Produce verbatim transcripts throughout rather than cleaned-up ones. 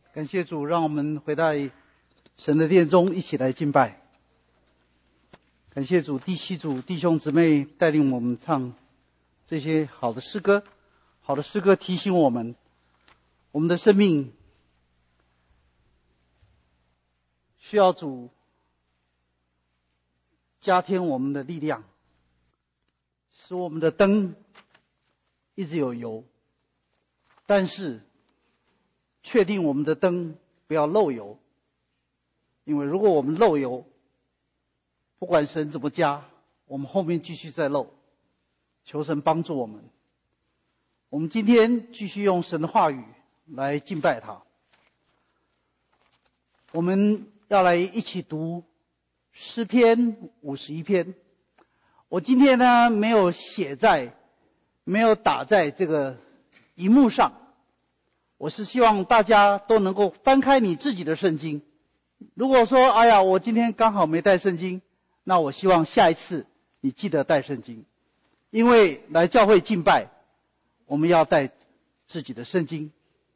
感谢主，让我们回到神的殿中，一起来敬拜。感谢主，第七组弟兄姊妹带领我们唱这些好的诗歌。好的诗歌提醒我们，我们的生命需要主加添我们的力量，使我们的灯一直有油，但是确定我们的灯不要漏油，因为如果我们漏油，不管神怎么加，我们后面继续再漏。求神帮助我们。我们今天继续用神的话语来敬拜他。我们要来一起读诗篇五十一篇。我今天呢没有写在没有打在这个荧幕上，我是希望大家都能够翻开你自己的圣经。如果说哎呀我今天刚好没带圣经，那我希望下一次你记得带圣经，因为来教会敬拜我们要带自己的圣经。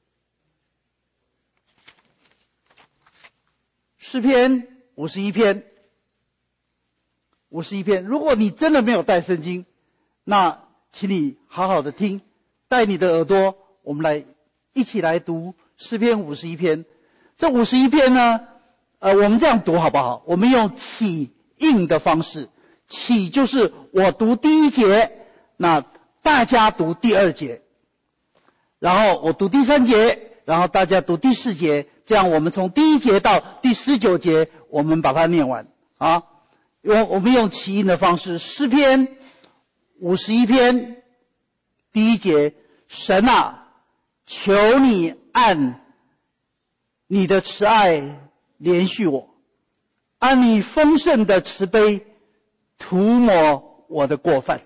诗篇五十一篇五十一篇，如果你真的没有带圣经，那请你好好的听，带你的耳朵，我们来一起来读诗篇五十一篇。这五十一篇呢呃，我们这样读好不好？我们用起应的方式，起就是我读第一节，那大家读第二节，然后我读第三节，然后大家读第四节，这样我们从第一节到第十九节我们把它念完啊。用我们用起应的方式，诗篇五十一篇第一节，神啊，求你按你的慈爱怜恤我，按你丰盛的慈悲涂抹我的过犯。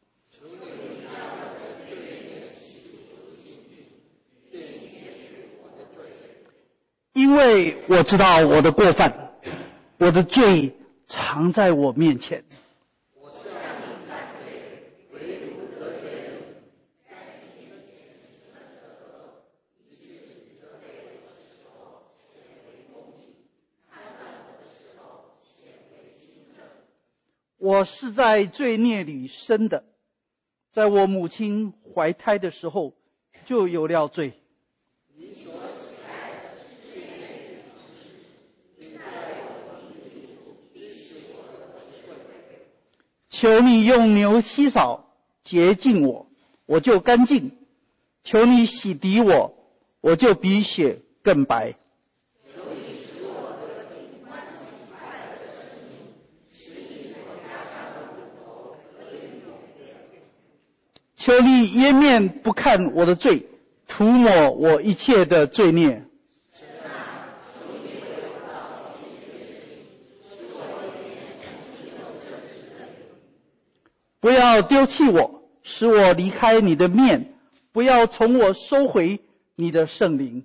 因为我知道我的过犯，我的罪常在我面前。 我向你犯罪，唯独得罪人，在你面前十分得恶，以致你责备我的时候显为公义，判断我的时候显为清正。 我是在罪孽里生的，在我母亲怀胎的时候就有了罪。 你所喜爱的是罪孽的方式，你在我的民族必是我的智慧。 求你用牛洗扫洁净我，我就干净；求你洗涤我，我就比雪更白。 求你使我得平欢喜快乐的生命，使你所加上的骨头可以永远。 求你掩面不看我的罪，涂抹我一切的罪孽。 神啊，求你为我造新学习，使我里面重新有正直的灵。 不要丢弃我，使我离开你的面，不要从我收回你的圣灵。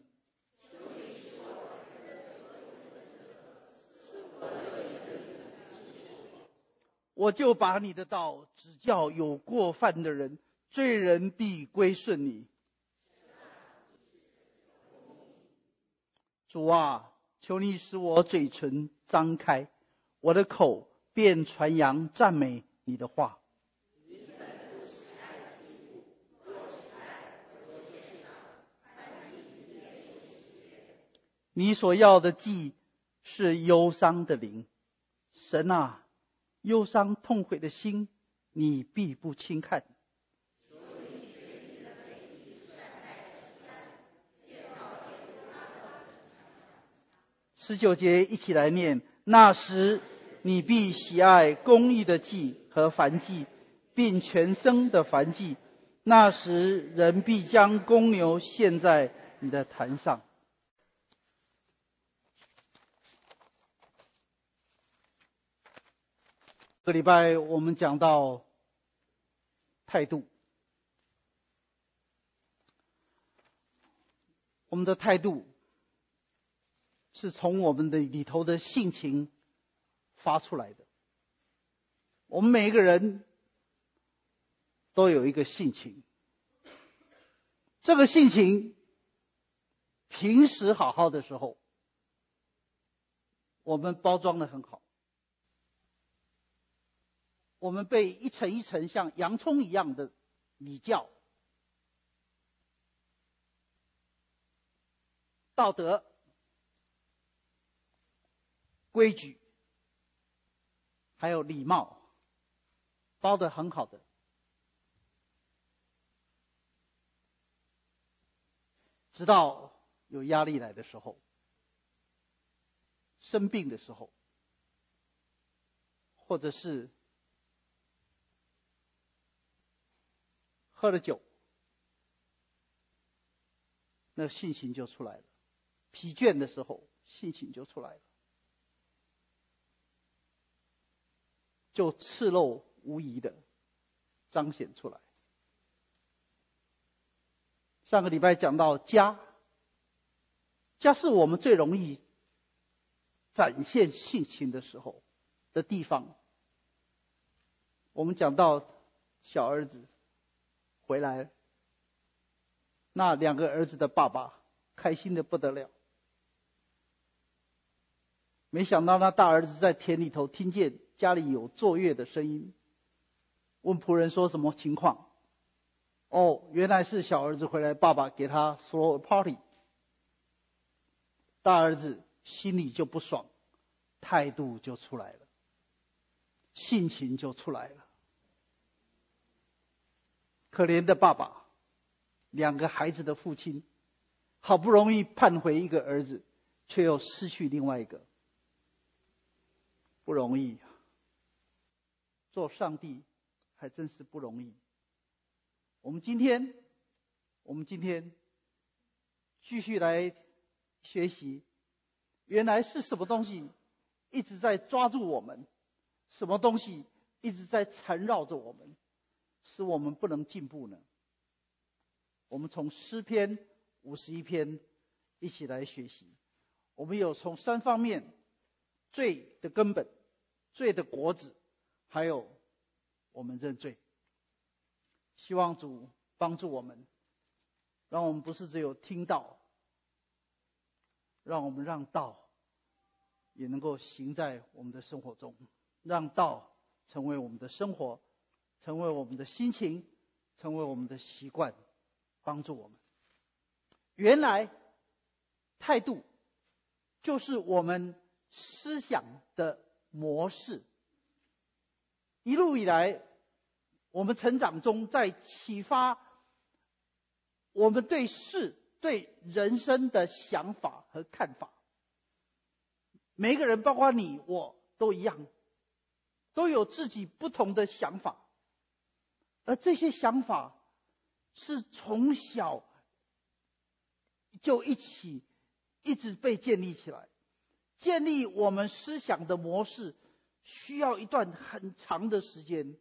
我就把你的道指教有过犯的人，罪人必归顺你。主啊，求你使我嘴唇张开，我的口便传扬赞美你的话。你所要的祭是忧伤的灵，神啊，忧伤痛悔的心你必不轻看。十九节一起来念，那时你必喜爱公义的祭和燔祭，并全牲的燔祭，那时人必将公牛献在你的坛上。这个礼拜我们讲到态度，我们的态度是从我们的里头的性情发出来的。我们每一个人都有一个性情，这个性情平时好好的时候，我们包装得很好，我们被一层一层像洋葱一样的礼教、道德、规矩，还有礼貌包得很好的。直到有压力来的时候，生病的时候，或者是喝了酒，那性情就出来了。疲倦的时候，性情就出来了，就赤露无遗的彰显出来。上个礼拜讲到家，家是我们最容易展现性情的时候的地方。我们讲到小儿子回来，那两个儿子的爸爸开心的不得了。没想到那大儿子在田里头听见家里有作乐的声音，问仆人说什么情况。哦，原来是小儿子回来，爸爸给他 throw a party。大儿子心里就不爽，态度就出来了，性情就出来了。可怜的爸爸，两个孩子的父亲，好不容易盼回一个儿子，却又失去另外一个，不容易。做上帝还真是不容易。我们今天，我们今天继续来学习，原来是什么东西一直在抓住我们，什么东西一直在缠绕着我们，使我们不能进步呢？我们从诗篇五十一篇一起来学习。我们有从三方面：罪的根本、罪的果子，还有我们认罪。希望主帮助我们，让我们不是只有听道，让我们让道也能够行在我们的生活中，让道成为我们的生活，成为我们的心情，成为我们的习惯，帮助我们。原来态度就是我们思想的模式。一路以来，我们成长中在启发我们对事、对人生的想法和看法。每一个人，包括你我都一样，都有自己不同的想法，而这些想法是从小就一起一直被建立起来。建立我们思想的模式需要一段很长的时间。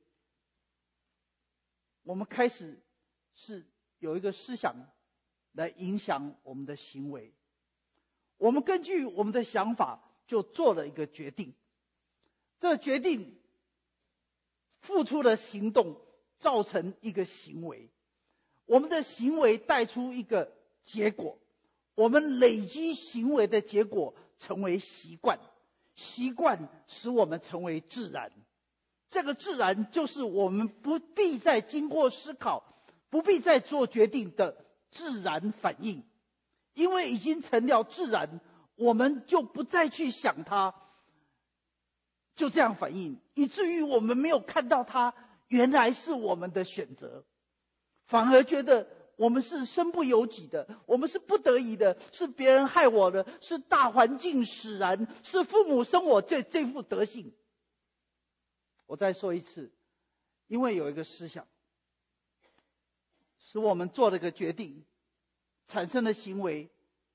我们开始是有一个思想来影响我们的行为，我们根据我们的想法就做了一个决定，这决定付出了行动，造成一个行为，我们的行为带出一个结果，我们累积行为的结果成为习惯，习惯使我们成为自然。这个自然就是我们不必再经过思考，不必再做决定的自然反应。因为已经成了自然，我们就不再去想它，就这样反应，以至于我们没有看到它原来是我们的选择，反而觉得我们是身不由己的，我们是不得已的，是别人害我的，是大环境使然，是父母生我这这副德性。我再说一次，因为有一个思想使我们做了一个决定，产生的行为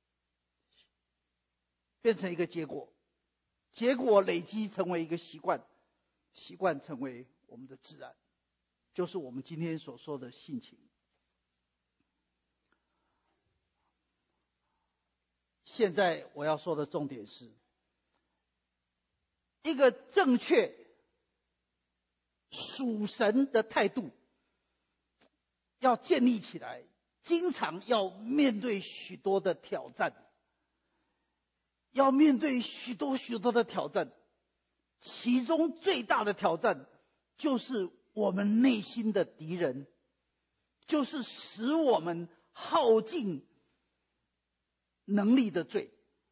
变成一个结果，结果累积成为一个习惯，习惯成为我们的自然，就是我们今天所说的性情。现在我要说的重点是，一个正确属神的态度要建立起来， 经常要面对许多的挑战，要面对许多许多的挑战，其中最大的挑战就是我们内心的敌人，就是使我们耗尽能力的罪。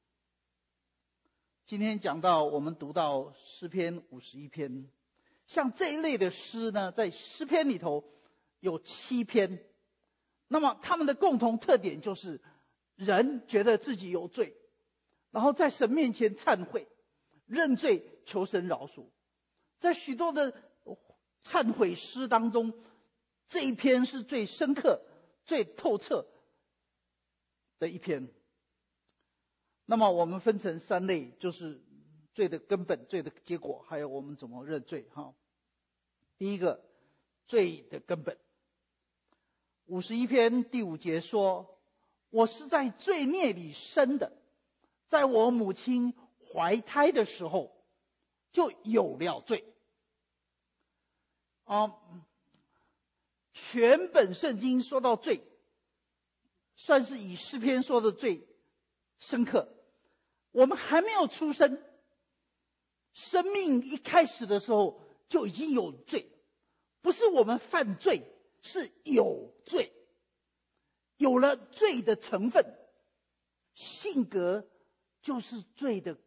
今天讲到我们读到诗篇五十一篇，像这一类的诗呢，在诗篇里头有七篇，那么他们的共同特点就是人觉得自己有罪，然后在神面前忏悔认罪，求神饶恕。在许多的忏悔诗当中，这一篇是最深刻最透彻的一篇。那么我们分成三类，就是罪的根本、罪的结果，还有我们怎么认罪。哈，第一个，罪的根本。五十一篇第五节说：“我是在罪孽里生的，在我母亲怀胎的时候，就有了罪。”啊，全本圣经说到罪，算是以诗篇说的最深刻。我们还没有出生，生命一开始的时候就已经有罪，不是我们犯罪，是有罪，有了罪的成分，性格就是罪的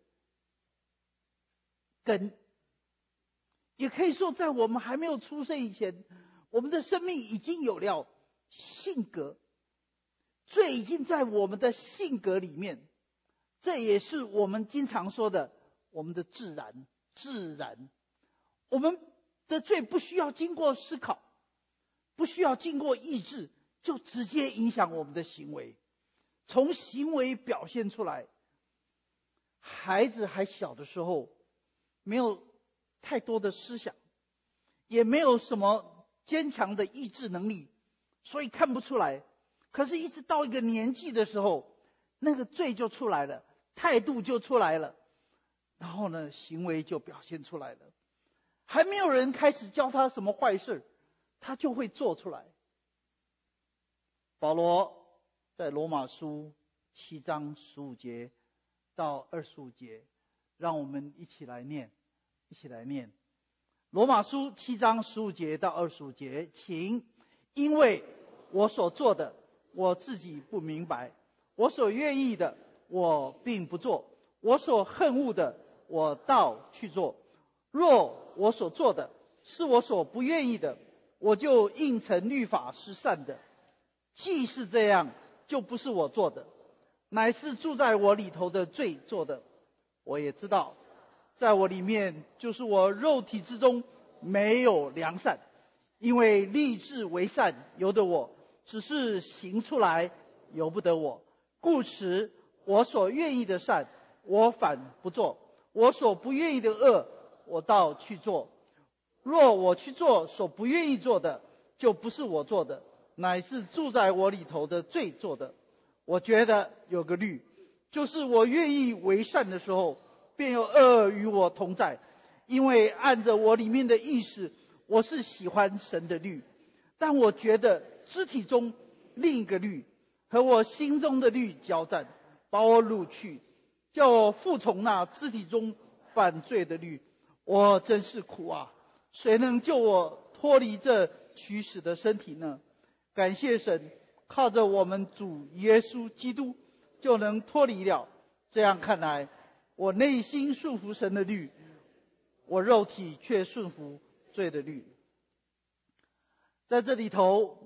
根。也可以说，在我们还没有出生以前，我们的生命已经有了性格，罪已经在我们的性格里面。这也是我们经常说的我们的自然自然我们的罪不需要经过思考，不需要经过意志，就直接影响我们的行为，从行为表现出来。孩子还小的时候，没有太多的思想，也没有什么坚强的意志能力，所以看不出来。可是一直到一个年纪的时候，那个罪就出来了，态度就出来了，然后呢，行为就表现出来了。还没有人开始教他什么坏事，他就会做出来。保罗在罗马书七章十五节到二十五节，让我们一起来念，一起来念。罗马书七章十五节到二十五节，请。因为我所做的，我自己不明白；我所愿意的，我并不做；我所恨恶的，我倒去做。若我所做的是我所不愿意的，我就应承律法是善的。既是这样，就不是我做的，乃是住在我里头的罪做的。我也知道，在我里面，就是我肉体之中没有良善，因为立志为善由得我，只是行出来由不得我。故此，我所愿意的善，我反不做；我所不愿意的恶，我倒去做。若我去做所不愿意做的，就不是我做的，乃是住在我里头的罪做的。我觉得有个律，就是我愿意为善的时候，便有恶与我同在。因为按着我里面的意识，我是喜欢神的律，但我觉得肢体中另一个律和我心中的律交战，把我掳去，叫我服从那肢体中犯罪的律。我真是苦啊！谁能救我脱离这取死的身体呢？感谢神，靠着我们主耶稣基督就能脱离了。这样看来，我内心顺服神的律，我肉体却顺服罪的律。在这里头，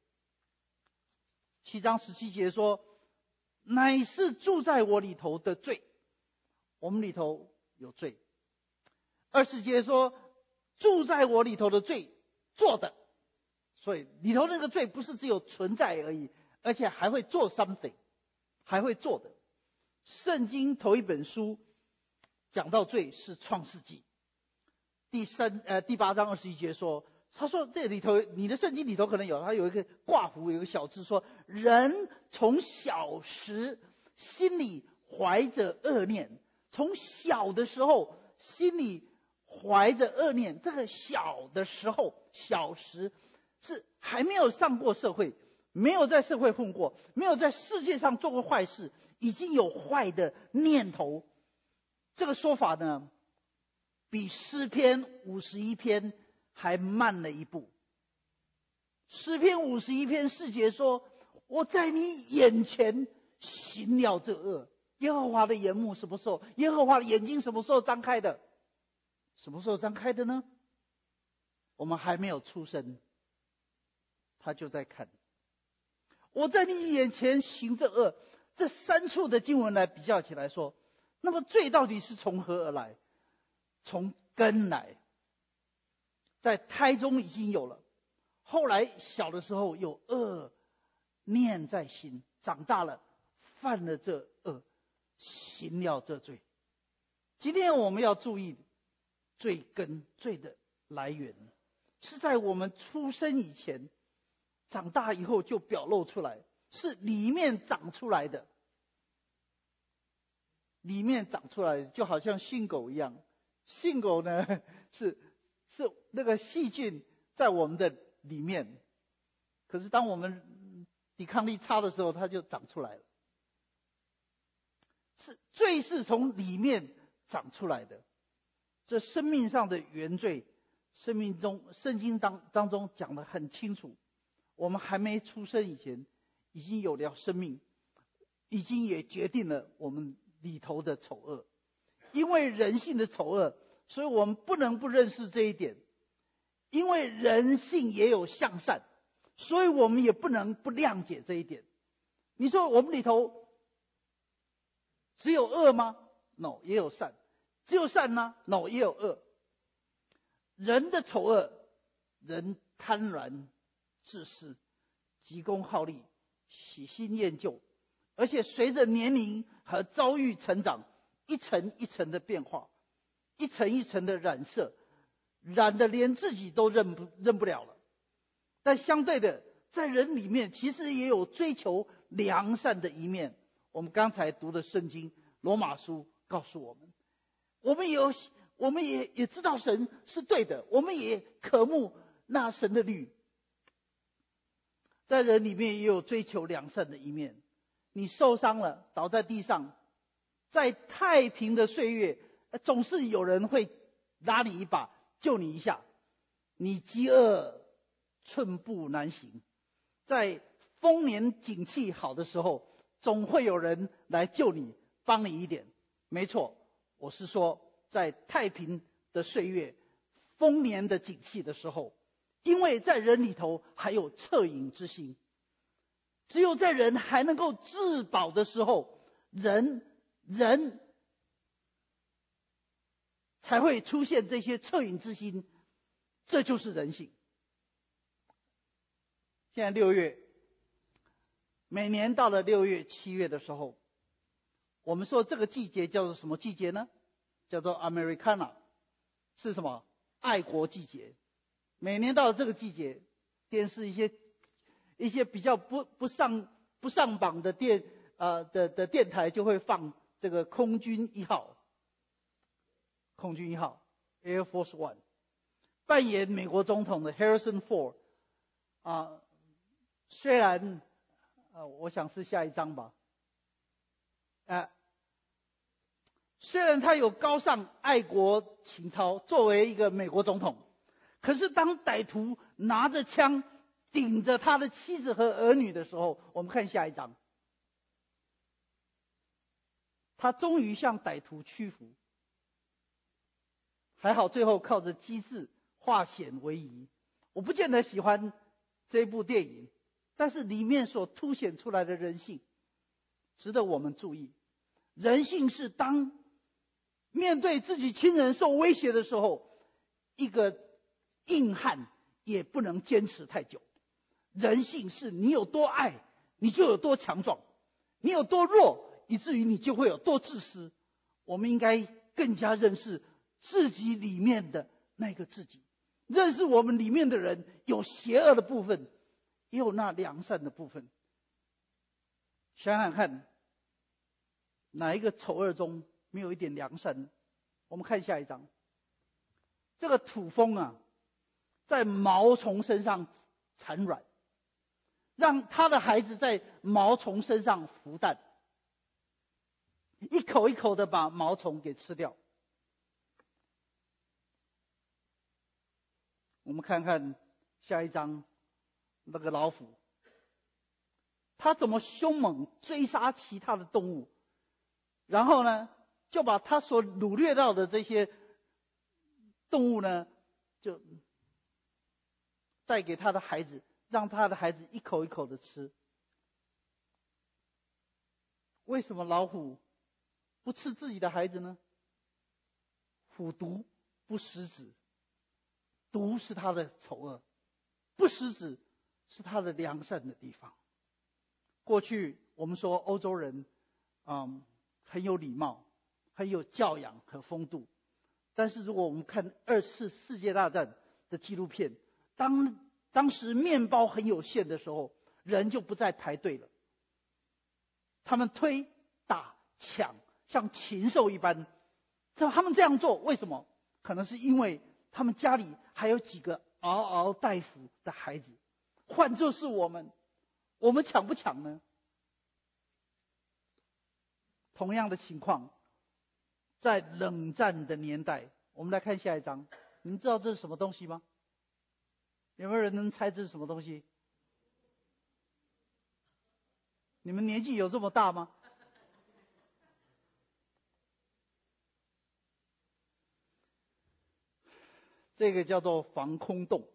七章十七节说，乃是住在我里头的罪。我们里头有罪。二十节说，住在我里头的罪做的。所以里头那个罪不是只有存在而已，而且还会做 something， 还会做的。圣经头一本书讲到罪是创世纪，第三呃第八章二十一节说，他说这里头你的圣经里头可能有，他有一个挂弧，有一个小字说，人从小时心里怀着恶念，从小的时候心里怀着恶念。这个小的时候，小时是还没有上过社会， 没有在社会混过，没有在世界上做过坏事，已经有坏的念头。这个说法呢，比诗篇五十一篇还慢了一步。诗篇五十一篇四节说：我在你眼前行了这恶。耶和华的眼目什么时候？耶和华的眼睛什么时候张开的？什么时候张开的呢？我们还没有出生，他就在看。我在你眼前行这恶。这三处的经文来比较起来说，那么罪到底是从何而来？从根来，在胎中已经有了，后来小的时候有恶念在心，长大了犯了这恶，行了这罪。今天我们要注意罪根，罪的来源是在我们出生以前，长大以后就表露出来，是里面长出来的。里面长出来的就好像信狗一样，信狗呢是是那个细菌在我们的里面，可是当我们抵抗力差的时候，它就长出来了。是罪是从里面长出来的，这生命上的原罪，生命中圣经当当中讲得很清楚。我们还没出生以前，已经有了生命，已经也决定了我们里头的丑恶。因为人性的丑恶，所以我们不能不认识这一点。因为人性也有向善，所以我们也不能不谅解这一点。你说我们里头只有恶吗？ No， 也有善。只有善吗？ No， 也有恶。人的丑恶，人贪婪自私，急功好利，喜新厌旧，而且随着年龄和遭遇成长，一层一层的变化，一层一层的染色，染的连自己都认不认不了了。但相对的，在人里面其实也有追求良善的一面。我们刚才读的圣经罗马书告诉我们，我们有我们也也知道神是对的，我们也渴慕那神的律。在人里面也有追求良善的一面。你受伤了，倒在地上，在太平的岁月，总是有人会拉你一把，救你一下。你饥饿寸步难行，在丰年景气好的时候，总会有人来救你，帮你一点。没错，我是说在太平的岁月，丰年的景气的时候，因为在人里头还有恻隐之心。只有在人还能够自保的时候，人人才会出现这些恻隐之心，这就是人性。现在六月，每年到了六月七月的时候，我们说这个季节叫做什么季节呢？叫做 Americana， 是什么？爱国季节。每年到了这个季节，电视一些一些比较不不上不上榜的电呃的的电台就会放这个空军一号，空军一号 Air Force One， 扮演美国总统的 Harrison Ford 啊，虽然呃我想是下一章吧，啊，虽然他有高尚爱国情操，作为一个美国总统，可是当歹徒拿着枪顶着他的妻子和儿女的时候，我们看下一章，他终于向歹徒屈服，还好最后靠着机智化险为夷。我不见得喜欢这部电影，但是里面所凸显出来的人性值得我们注意。人性是当面对自己亲人受威胁的时候，一个硬汉也不能坚持太久。人性是你有多爱，你就有多强壮；你有多弱，以至于你就会有多自私。我们应该更加认识自己里面的那个自己，认识我们里面的人有邪恶的部分，也有那良善的部分。想想看，哪一个丑恶中没有一点良善呢？我们看下一章，这个土蜂啊，在毛虫身上产卵， 让他的孩子在毛虫身上孵蛋，一口一口的把毛虫给吃掉。我们看看下一章，那个老虎，他怎么凶猛追杀其他的动物，然后呢，就把他所掳掠到的这些动物呢，就带给他的孩子，让他的孩子一口一口的吃。为什么老虎不吃自己的孩子呢？虎毒不食子，毒是他的丑恶，不食子是他的良善的地方。过去我们说欧洲人嗯，很有礼貌，很有教养和风度，但是如果我们看二次世界大战的纪录片，当当时面包很有限的时候，人就不再排队了，他们推打抢，像禽兽一般。他们这样做为什么？可能是因为他们家里还有几个嗷嗷待哺的孩子。换作是我们，我们抢不抢呢？同样的情况，在冷战的年代，我们来看下一章。你们知道这是什么东西吗？有没有人能猜这是什么东西？你们年纪有这么大吗？这个叫做防空洞。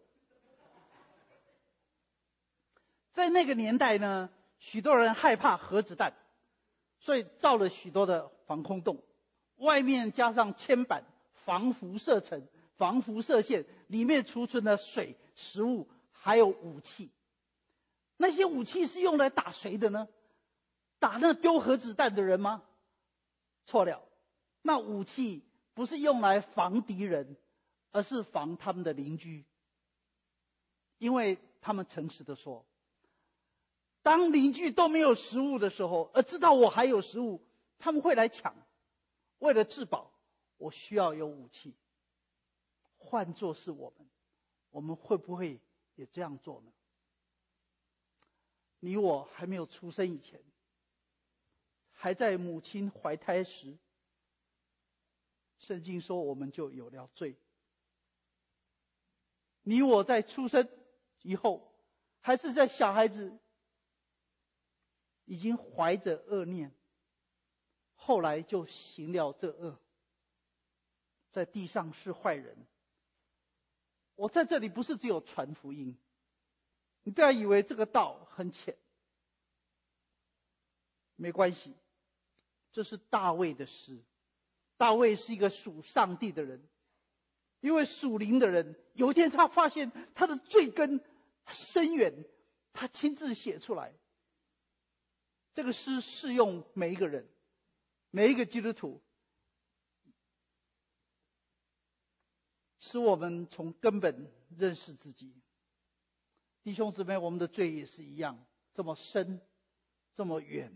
在那个年代呢，许多人害怕核子弹，所以造了许多的防空洞，外面加上铅板，防辐射层、防辐射线，里面储存了水、食物还有武器。那些武器是用来打谁的呢？打那丢核子弹的人吗？错了，那武器不是用来防敌人，而是防他们的邻居。因为他们诚实的说，当邻居都没有食物的时候，而知道我还有食物，他们会来抢。为了自保，我需要有武器。换作是我们，我们会不会也这样做呢？你我还没有出生以前，还在母亲怀胎时，圣经说我们就有了罪。你我在出生以后，还是在小孩子已经怀着恶念，后来就行了这恶，在地上是坏人。我在这里不是只有传福音，你不要以为这个道很浅，没关系，这是大卫的诗。大卫是一个属上帝的人，因为属灵的人，有一天他发现他的罪根深远，他亲自写出来。这个诗适用每一个人，每一个基督徒，使我们从根本认识自己。弟兄姊妹，我们的罪也是一样，这么深，这么远，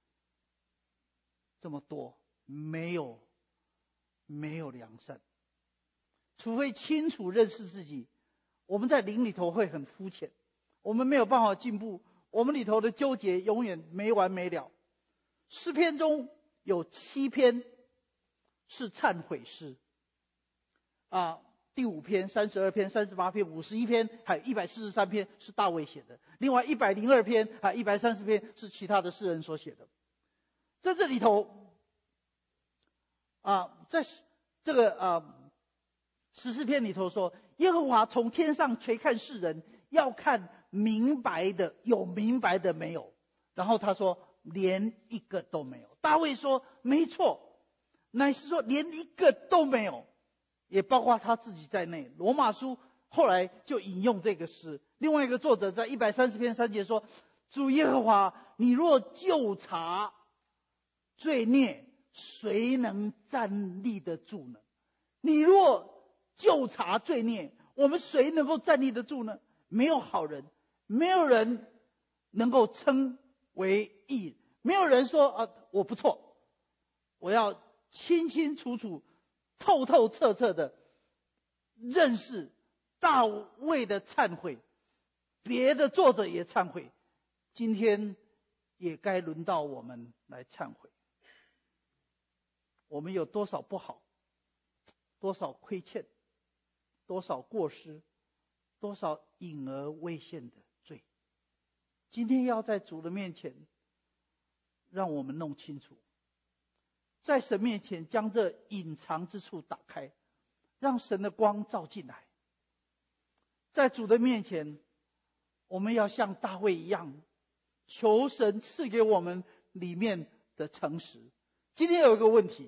这么多，没有没有良善。除非清楚认识自己，我们在灵里头会很肤浅，我们没有办法进步，我们里头的纠结永远没完没了。诗篇中有七篇是忏悔诗啊，第五篇、三十二篇、三十八篇、五十一篇，还有一百四十三篇是大卫写的。另外一百零二篇还有一百三十篇是其他的诗人所写的。在这里头啊，在这个啊十四篇里头说，耶和华从天上垂看世人，要看明白的，有明白的没有。然后他说连一个都没有。大卫说没错，乃是说连一个都没有，也包括他自己在内。罗马书后来就引用这个诗。另外一个作者在一百三十篇三节说，主耶和华，你若究察罪孽，谁能站立得住呢？你若究察罪孽，我们谁能够站立得住呢？没有好人，没有人能够称为义，没有人说啊，我不错，我要清清楚楚、透透彻彻的认识大卫的忏悔，别的作者也忏悔， 今天也该轮到我们来忏悔。我们有多少不好，多少亏欠，多少过失，多少隐而未现的罪，今天要在主的面前让我们弄清楚，在神面前将这隐藏之处打开，让神的光照进来。在主的面前，我们要像大卫一样，求神赐给我们里面的诚实。今天有一个问题，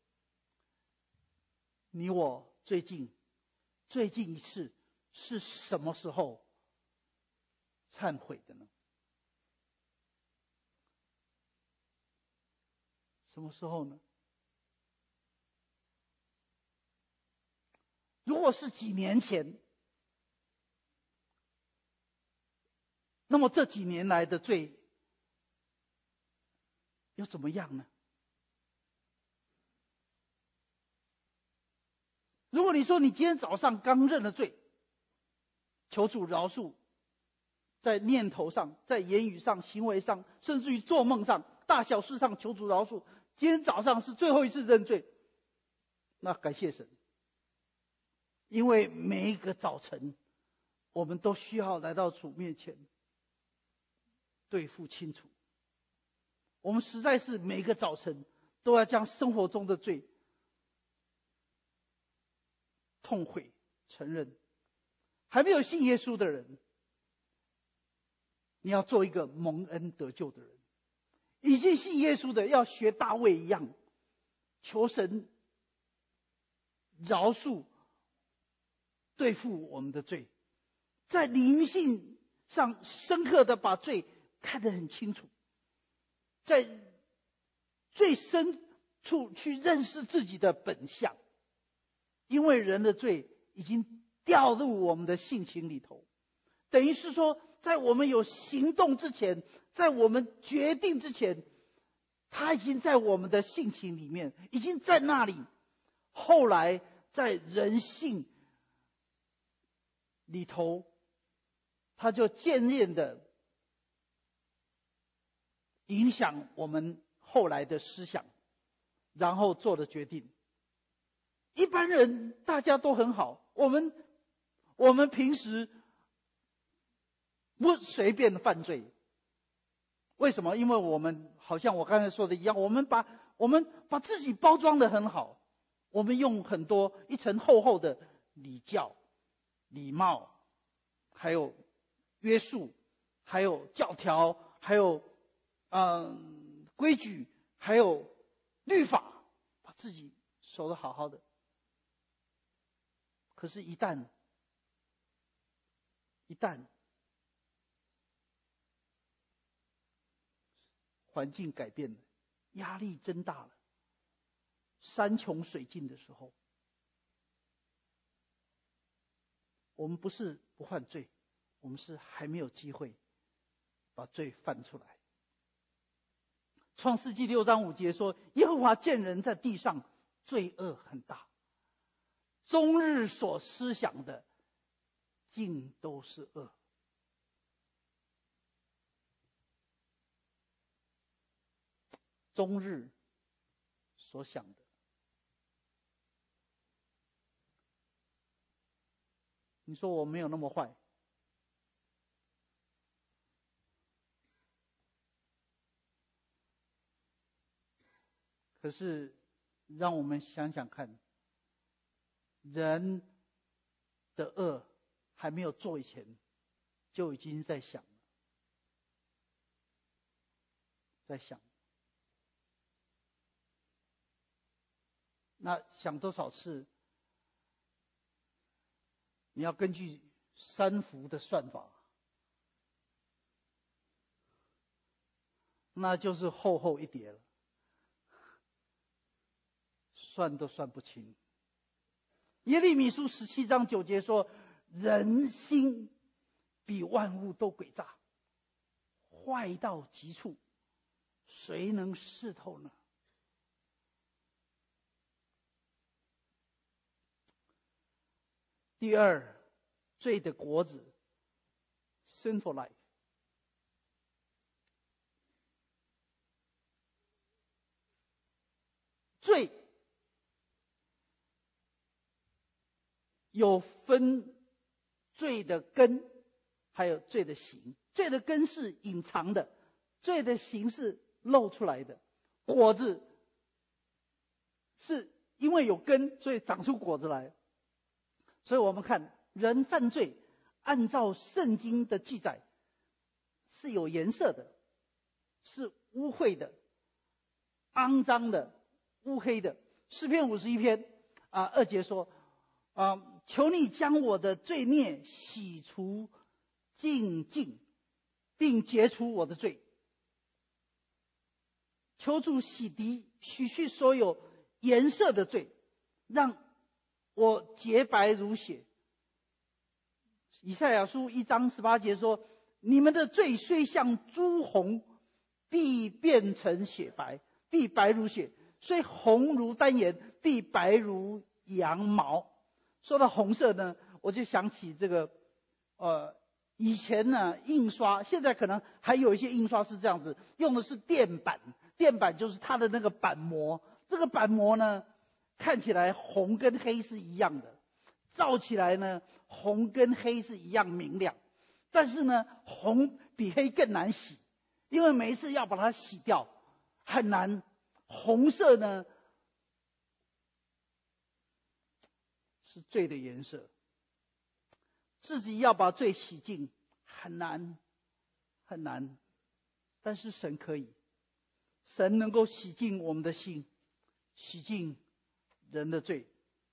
你我最近最近一次是什么时候忏悔的呢？什么时候呢？如果是几年前，那么这几年来的罪又怎么样呢？如果你说你今天早上刚认了罪，求主饶恕，在念头上，在言语上，行为上，甚至于做梦上，大小事上求主饶恕，今天早上是最后一次认罪，那感谢神，因为每一个早晨我们都需要来到主面前对付清楚。我们实在是每个早晨都要将生活中的罪痛悔承认。还没有信耶稣的人，你要做一个蒙恩得救的人；已经信耶稣的，要学大卫一样，求神饶恕对付我们的罪，在灵性上深刻的把罪看得很清楚，在最深处去认识自己的本相。因为人的罪已经掉入我们的性情里头，等于是说，在我们有行动之前，在我们决定之前，他已经在我们的性情里面，已经在那里。后来在人性里头，他就渐渐的影响我们后来的思想，然后做的决定。一般人大家都很好，我们我们平时不随便的犯罪。为什么？因为我们好像我刚才说的一样，我们把我们把自己包装得很好，我们用很多一层厚厚的礼教、礼貌，还有约束，还有教条，还有嗯规矩，还有律法，把自己守得好好的。可是一旦一旦环境改变了，压力增大了，山穷水尽的时候，我们不是不犯罪，我们是还没有机会把罪犯出来。创世纪六章五节说，耶和华见人在地上罪恶很大，终日所思想的尽都是恶。终日所想的，你说我没有那么坏，可是让我们想想看，人的恶还没有做以前，就已经在想了，在想。那想多少次？你要根据三伏的算法，那就是厚厚一叠了，算都算不清。耶利米书十七章九节说：“人心比万物都诡诈，坏到极处，谁能识透呢？”第二，罪的果子 sinful life， 罪有分罪的根，还有罪的行。罪的根是隐藏的，罪的行是露出来的。果子是因为有根，所以长出果子来。所以我们看人犯罪，按照圣经的记载，是有颜色的，是污秽的、肮脏的、乌黑的。诗篇五十一篇啊二节说啊，求你将我的罪孽洗除净尽，并解除我的罪。求主洗涤洗去所有颜色的罪，让我洁白如雪。以赛亚书一章十八节说，你们的罪虽像朱红，必变成雪白，必白如雪；虽红如丹颜，必白如羊毛。说到红色呢，我就想起这个呃以前呢印刷，现在可能还有一些印刷是这样子，用的是垫板。垫板就是它的那个板模，这个板模呢看起来红跟黑是一样的，照起来呢红跟黑是一样明亮，但是呢红比黑更难洗，因为每一次要把它洗掉很难。红色呢是罪的颜色，自己要把罪洗净很难很难，但是神可以，神能够洗净我们的心，洗净人的罪。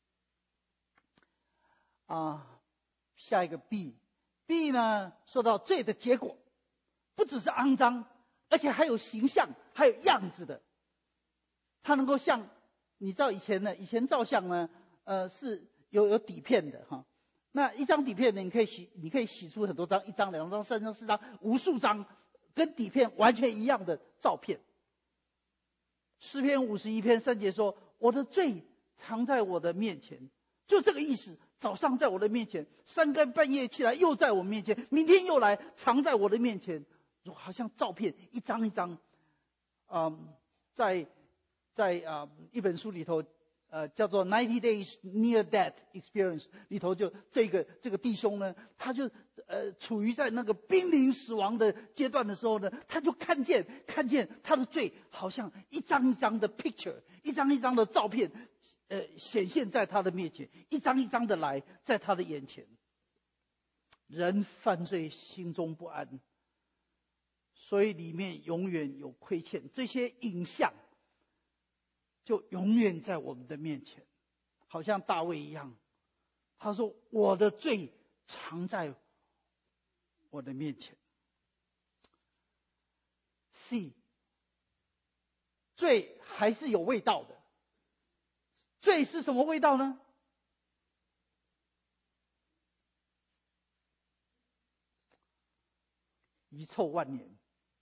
啊，下一个 B， B 呢说到罪的结果，不只是肮脏，而且还有形象，还有样子的。它能够像，你知道以前呢，以前照相呢，呃，是有有底片的哈。那一张底片呢，你可以洗，你可以洗出很多张，一张、两张、三张、四张、无数张，跟底片完全一样的照片。诗篇五十一篇三节说：“我的罪藏在我的面前。”就这个意思。早上在我的面前，三更半夜起来又在我面前，明天又来，藏在我的面前，好像照片一张一张。嗯，在在啊、嗯、一本书里头，呃，叫做《ninety days Near Death Experience》里头，就这个这个弟兄呢，他就呃处于在那个濒临死亡的阶段的时候呢，他就看见看见他的罪，好像一张一张的 picture， 一张一张的照片。呃，显现在他的面前，一张一张的来，在他的眼前。人犯罪，心中不安，所以里面永远有亏欠。这些影像就永远在我们的面前，好像大卫一样。他说：“我的罪藏在我的面前。” C， 罪还是有味道的。罪是什么味道呢？遗臭万年。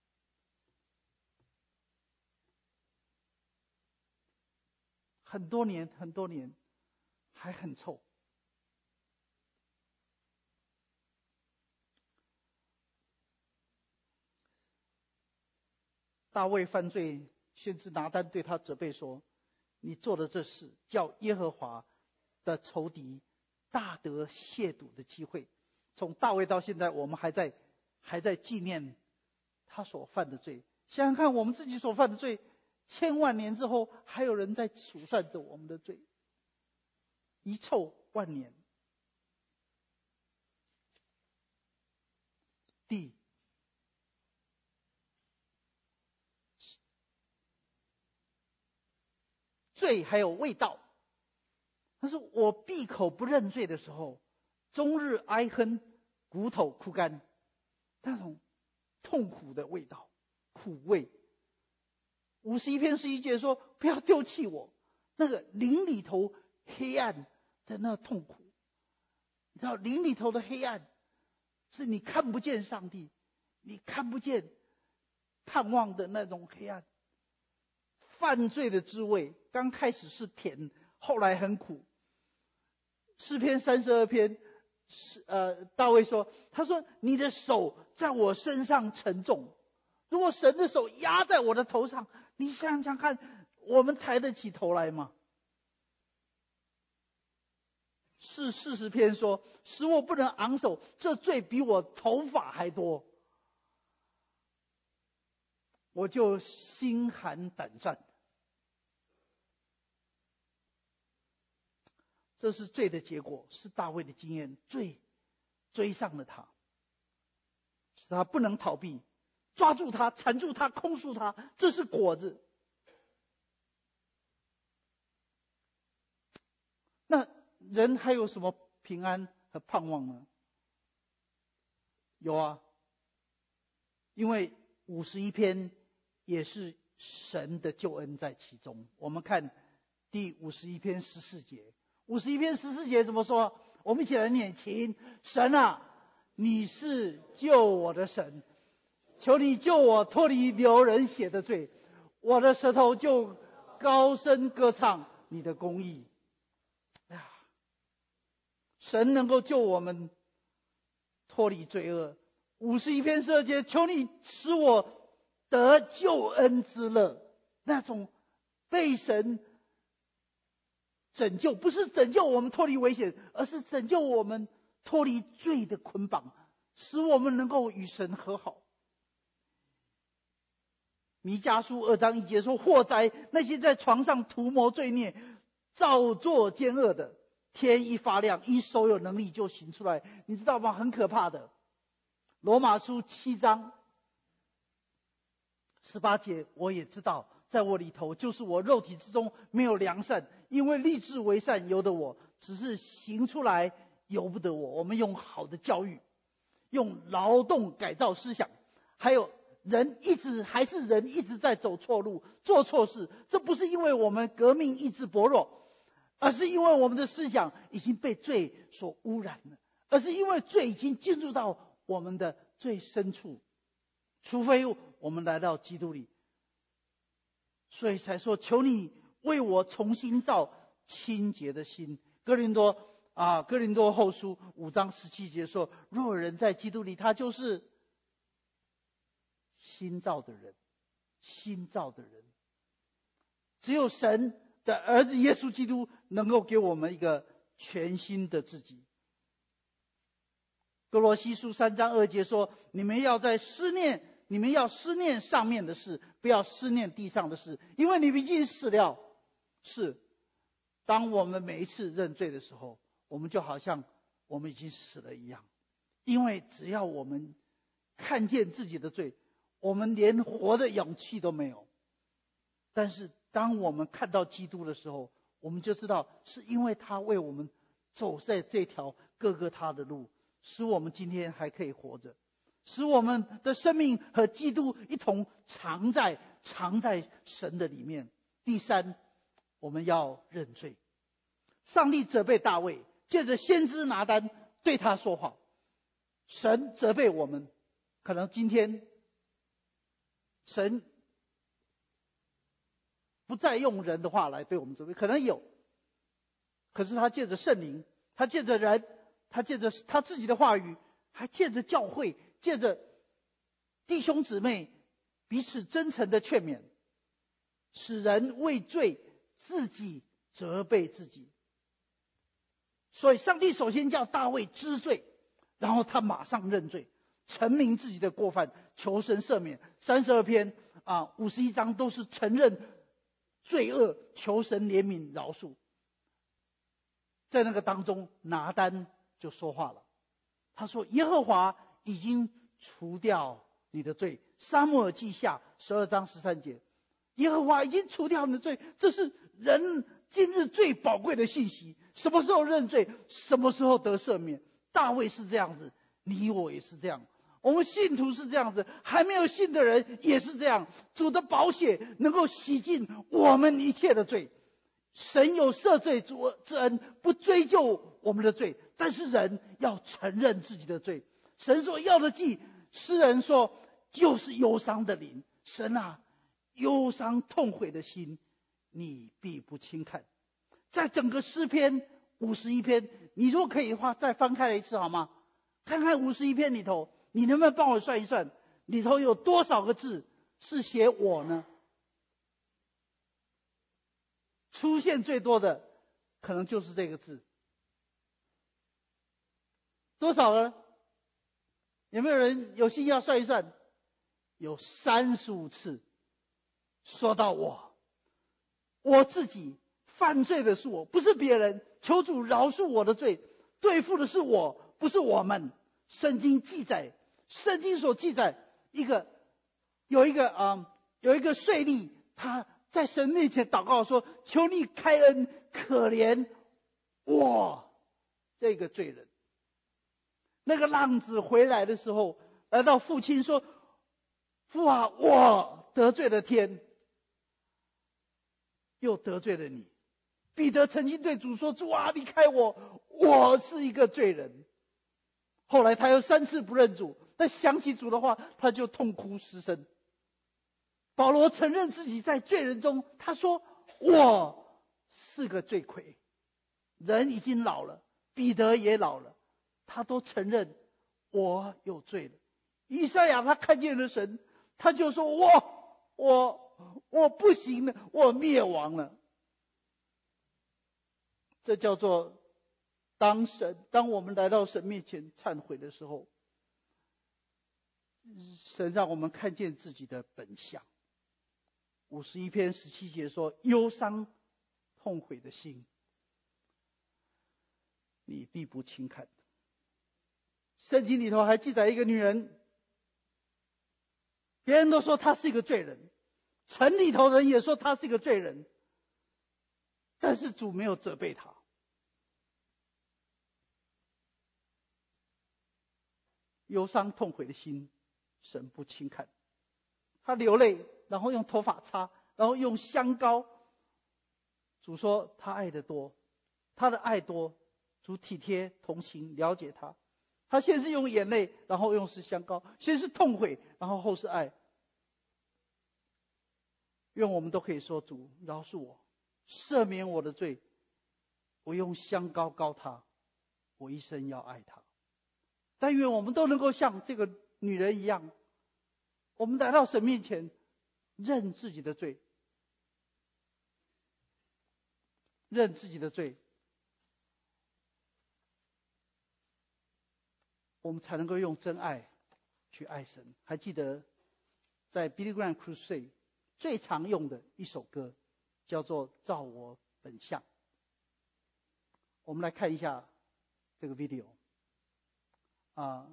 很多年很多年还很臭。大卫犯罪，先知拿单对他责备说：“你做的这事，叫耶和华的仇敌大得亵渎的机会。”从大卫到现在，我们还在还在纪念他所犯的罪。想想看，我们自己所犯的罪，千万年之后，还有人在数算着我们的罪，遗臭万年。第罪还有味道。他说：“我闭口不认罪的时候，终日哀哼，骨头枯干。”那种痛苦的味道，苦味。五十一篇十一节说：“不要丢弃我。”那个灵里头黑暗的那痛苦，你知道，灵里头的黑暗，是你看不见上帝，你看不见盼望的那种黑暗。犯罪的滋味，刚开始是甜，后来很苦。诗篇三十二篇，呃，大卫说：“他说你的手在我身上沉重。如果神的手压在我的头上，你想想看， 我们抬得起头来吗？是四十篇说，使我不能昂首，这罪比我头发还多，我就心寒胆战。这是罪的结果，是大卫的经验，罪追上了他，使他不能逃避，抓住他，缠住他，控诉他，这是果子。那人还有什么平安和盼望呢？有啊，因为五十一篇也是神的救恩在其中。我们看第五十一篇十四节，五十一篇十四节怎么说？我们一起来念：请神啊，你是救我的神，求你救我脱离流人血的罪，我的舌头就高声歌唱你的公义。神能够救我们脱离罪恶。五十一篇十二节，求你使我得救恩之乐。那种被神拯救，不是拯救我们脱离危险，而是拯救我们脱离罪的捆绑，使我们能够与神和好。弥迦书二章一节说：祸哉，那些在床上图谋罪孽、造作奸恶的，天一发亮，一手有能力就行出来，你知道吗？很可怕的。罗马书七章十八节，我也知道，在我里头，就是我肉体之中没有良善，因为立志为善由得我，只是行出来由不得我。我们用好的教育，用劳动改造思想，还有人一直还是人一直在走错路，做错事，这不是因为我们革命意志薄弱，而是因为我们的思想已经被罪所污染了，而是因为罪已经进入到我们的最深处，除非我们来到基督里，所以才说求你为我重新造清洁的心。哥林多啊，哥林多后书五章十七节说：若有人在基督里，他就是新造的人，新造的人。只有神的儿子耶稣基督能够给我们一个全新的自己。哥罗西书三章二节说：你们要在思念你们要思念上面的事，不要思念地上的事，因为你们已经死了。是，当我们每一次认罪的时候，我们就好像我们已经死了一样，因为只要我们看见自己的罪，我们连活的勇气都没有。但是当我们看到基督的时候，我们就知道是因为他为我们走在这条各个他的路，使我们今天还可以活着，使我们的生命和基督一同藏在藏在神的里面。第三，我们要认罪。上帝责备大卫，借着先知拿单对他说话。神责备我们，可能今天神不再用人的话来对我们责备，可能有，可是他借着圣灵，他借着人，他借着他自己的话语，还借着教会，借着弟兄姊妹彼此真诚的劝勉，使人为罪自己责备自己。所以上帝首先叫大卫知罪，然后他马上认罪，承明自己的过犯，求神赦免。三十二篇啊，五十一章都是承认罪恶，求神怜悯饶恕。在那个当中，拿单就说话了，他说：耶和华已经除掉你的罪。撒母耳记下十二章十三节，耶和华已经除掉你的罪，这是人今日最宝贵的信息。什么时候认罪，什么时候得赦免。大卫是这样子，你我也是这样，我们信徒是这样子，还没有信的人也是这样。主的宝血能够洗净我们一切的罪，神有赦罪之恩，不追究我们的罪，但是人要承认自己的罪。神所要的祭，诗人说就是忧伤的灵。神啊，忧伤痛悔的心你必不轻看。在整个诗篇五十一篇，你如果可以的话再翻开一次好吗？看看五十一篇里头，你能不能帮我算一算，里头有多少个字是写我呢？ 出现最多的可能就是这个字。多少呢？有没有人有心要算一算？有三十五次说到我，我自己犯罪的是我，不是别人，求主饶恕我的罪，对付的是我，不是我们。圣经记载，圣经所记载一个有一个啊、嗯、有一个税吏，他在神面前祷告说：求你开恩，可怜我这个罪人。那个浪子回来的时候，来到父亲说：父啊，我得罪了天，又得罪了你。彼得曾经对主说：主啊，离开我，我是一个罪人。后来他又三次不认主，但想起主的话，他就痛哭失声。保罗承认自己在罪人中，他说：我是个罪魁。人已经老了，彼得也老了，他都承认我有罪了。以赛亚他看见了神，他就说：我我我不行了，我灭亡了。这叫做当神当我们来到神面前忏悔的时候，神让我们看见自己的本相。五十一篇十七节说：忧伤痛悔的心，你必不轻看。圣经里头还记载一个女人，别人都说她是一个罪人，城里头人也说她是一个罪人，但是主没有责备她。忧伤痛悔的心，神不轻看。他流泪，然后用头发擦，然后用香膏。主说他爱得多，他的爱多，主体贴同情了解他。他先是用眼泪，然后用是香膏，先是痛悔，然后后是爱。愿我们都可以说：主饶恕我，赦免我的罪，我用香膏膏他，我一生要爱他。但愿我们都能够像这个女人一样，我们来到神面前，认自己的罪，认自己的罪，我们才能够用真爱去爱神。还记得在 Billy Graham Crusade 最常用的一首歌叫做《照我本相》。我们来看一下这个 video 啊，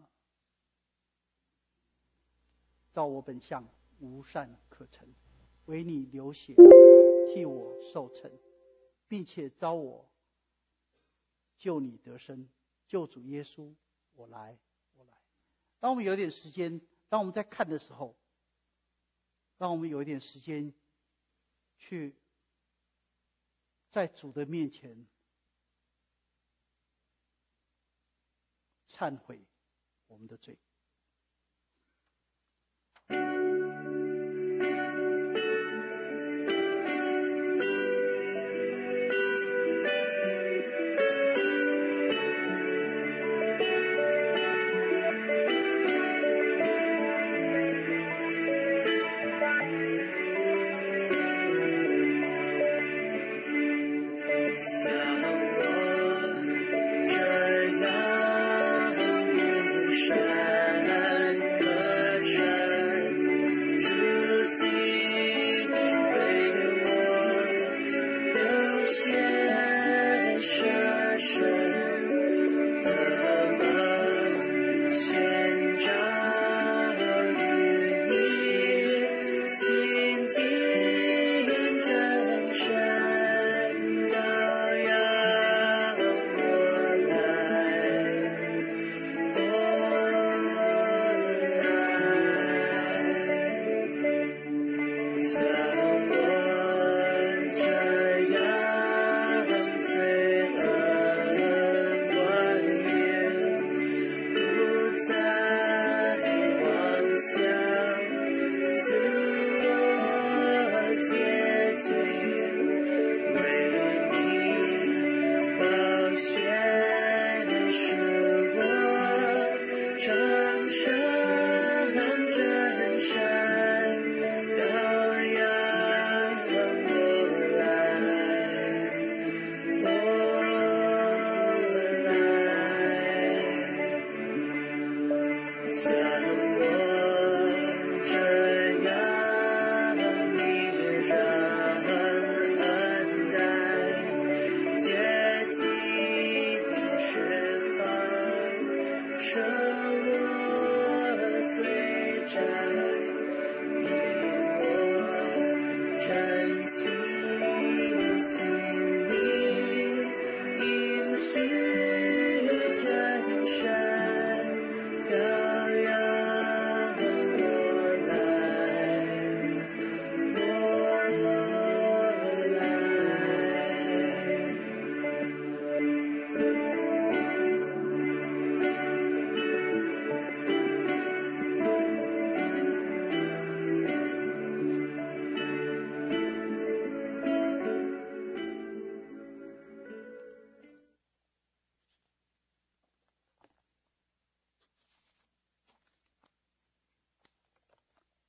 照我本相，无善可陈，唯你流血替我受惩，并且招我救你得生，救主耶稣，我来，我来。当我们有一点时间，当我们在看的时候，让我们有一点时间去在主的面前忏悔我们的罪。 亲近真诚羔羊。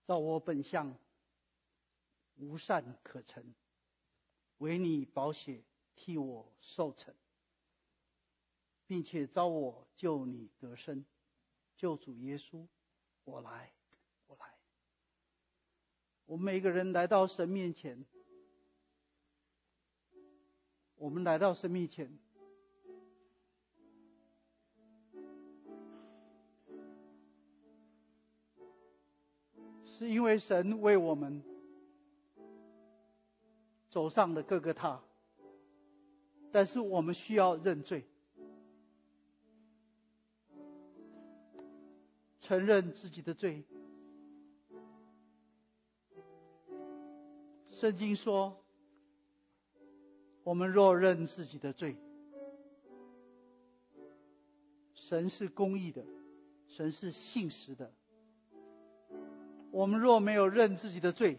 照我本相，无善可陈，唯你宝血替我受成，并且召我救你得生。救主耶稣，我来，我来。我们每个人来到神面前，我们来到神面前，是因为神为我们走上了各个塔，但是我们需要认罪，承认自己的罪。圣经说，我们若认自己的罪，神是公义的，神是信实的。我们若没有认自己的罪，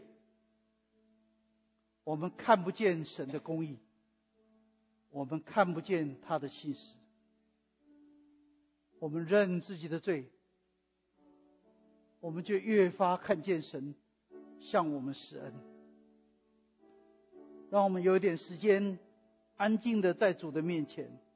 我们看不见神的公义，我们看不见他的信实。我们认自己的罪，我们就越发看见神向我们施恩。让我们有一点时间安静的在主的面前，